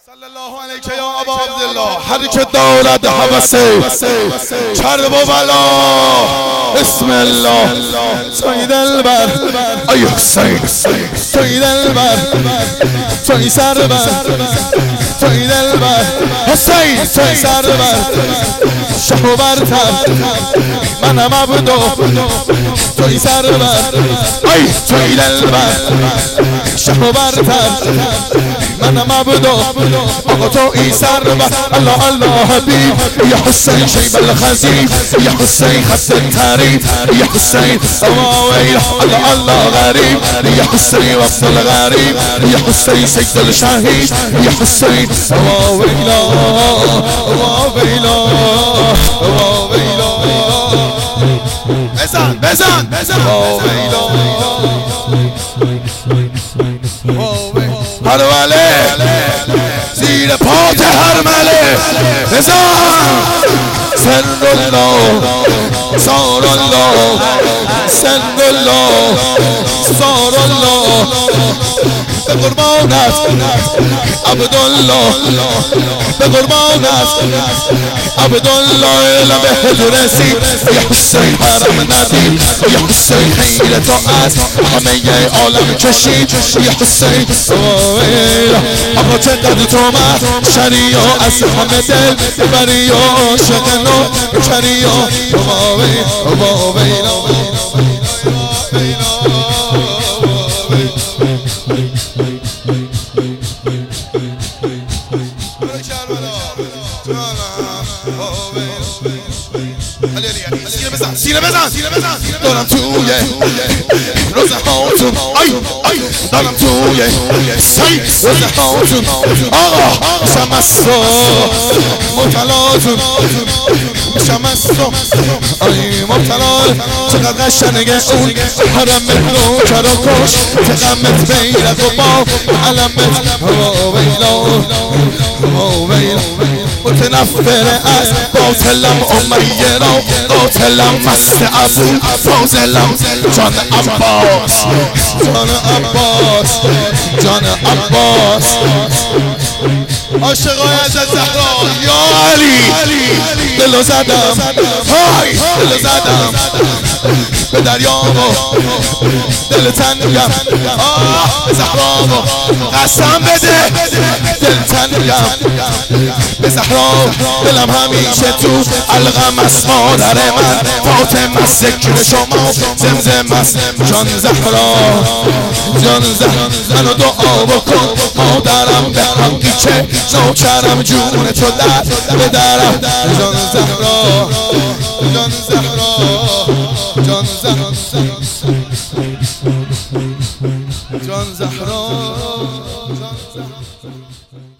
صلی الله علیک یا ابا عبدالله. هر که دارد هوسه کرب و بلا، بسم الله. توی دلبر ای حسین، توی دلبر، توی سربر، توی دلبر حسین، توی سربر شه و برتر، منم عبدو توی سربر، ای توی دلبر شه و برتر، منم عبدو آقا توی سربر. الله الله حبیب یا حسین شیب الخزیب، یا حسین خط التریب، یا حسین ویل الله الله غریب، یا حسین وصل الغریب، یا حسین سید الشهید، یا حسین ویلا ویلا ویلا. بزن بزن بزن ویلا هر وله زیر پات هر مله. بزن سن الله سار الله، سن الله سار الله، به قربانت عبدالله، به قربانت عبدالله لبه رسید. یا حسین حرم ندید، یا حسین خیر تو از همه عالم کشید. یا حسین آقا چقدر تو من شریع از همه دل بری و عاشقنو کری و سینه بزن دارم توی روزه هاتون، دارم توی روزه هاتون آقا شمستو مبتلاتون، شمستو ای مبتلا. چقدر قشنگه اون حرم رو کراکش، تقمت بیرق و با علمت ویلا ویلا. متنفر از باطلم امیه را، قاتلم مست ابو فاضلم جان عباس، جان عباس، جان عباس. عاشقای از زهرا یا علی، دلو زدم های دلو زدم به دریا و دل تنگم، به زهرا و قسم بده دل تنگم به زهرا. دلم همیشه تو الغم است مادر من، فاطمه است ذکر شما زمزم است. جان زهرا جان زهرا منو دعا بکن مادرم، به حقی که نوکرم جون تو در به درم. جان زهرا جان زهرا جان زهرا جان زهرا.